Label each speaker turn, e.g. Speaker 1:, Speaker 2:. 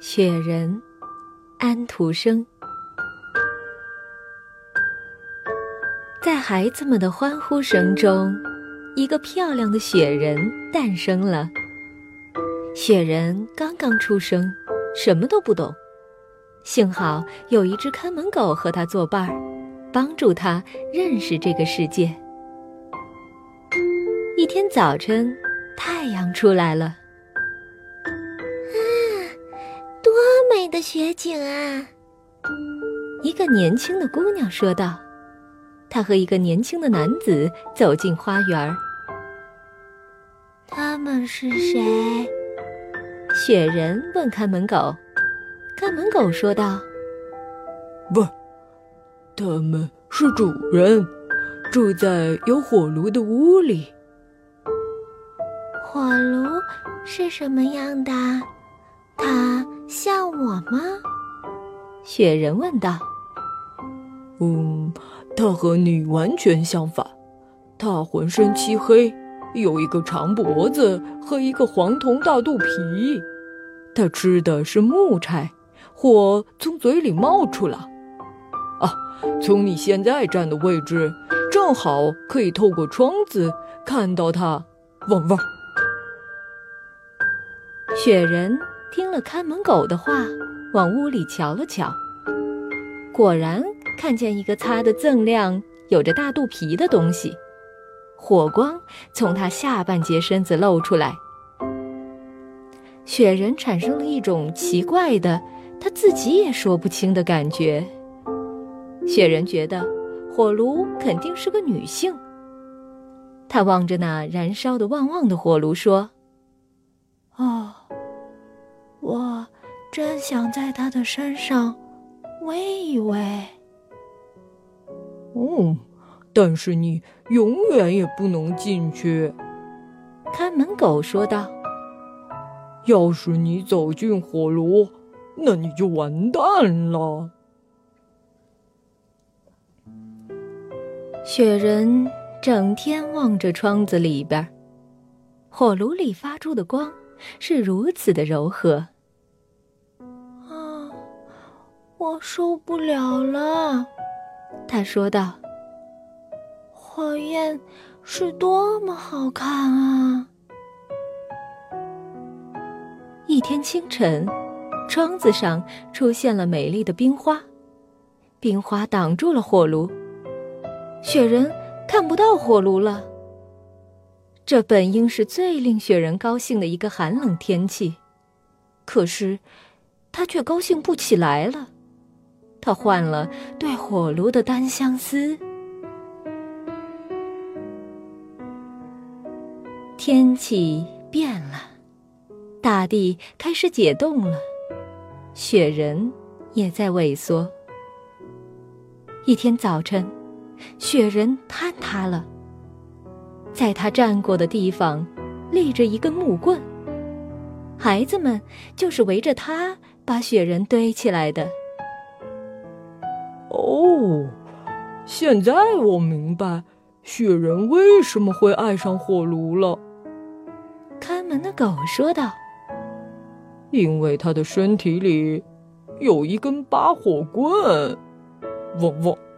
Speaker 1: 雪人，安徒生。在孩子们的欢呼声中，一个漂亮的雪人诞生了。雪人刚刚出生，什么都不懂，幸好有一只看门狗和他作伴儿，帮助他认识这个世界。一天早晨，太阳出来了。
Speaker 2: 多美的雪景啊！
Speaker 1: 一个年轻的姑娘说道。她和一个年轻的男子走进花园。
Speaker 2: 他们是谁？
Speaker 1: 雪人问看门狗。看门狗说道：
Speaker 3: 不，他们是主人，住在有火炉的屋里。
Speaker 2: 火炉是什么样的？它像我吗？
Speaker 1: 雪人问道。
Speaker 3: 他和你完全相反。他浑身漆黑，有一个长脖子和一个黄铜大肚皮。他吃的是木柴，火从嘴里冒出来。从你现在站的位置，正好可以透过窗子看到它。汪汪！
Speaker 1: 雪人听了看门狗的话，往屋里瞧了瞧，果然看见一个擦得锃亮、有着大肚皮的东西，火光从他下半截身子露出来。雪人产生了一种奇怪的，他自己也说不清的感觉。雪人觉得火炉肯定是个女性。他望着那燃烧得旺旺的火炉说：
Speaker 2: 我真想在他的身上偎一偎。
Speaker 3: 但是你永远也不能进去。
Speaker 1: 看门狗说道。
Speaker 3: 要是你走进火炉，那你就完蛋了。
Speaker 1: 雪人整天望着窗子里边，火炉里发出的光是如此的柔和。
Speaker 2: 我受不了了，
Speaker 1: 他说道。
Speaker 2: 火焰是多么好看啊！
Speaker 1: 一天清晨，窗子上出现了美丽的冰花，冰花挡住了火炉，雪人看不到火炉了。这本应是最令雪人高兴的一个寒冷天气，可是他却高兴不起来了。他换了对火炉的单相思。天气变了，大地开始解冻了，雪人也在萎缩。一天早晨，雪人坍塌了，在他站过的地方立着一根木棍，孩子们就是围着他把雪人堆起来的。
Speaker 3: 现在我明白雪人为什么会爱上火炉了。
Speaker 1: 看门的狗说道。
Speaker 3: 因为他的身体里有一根拔火棍。汪汪！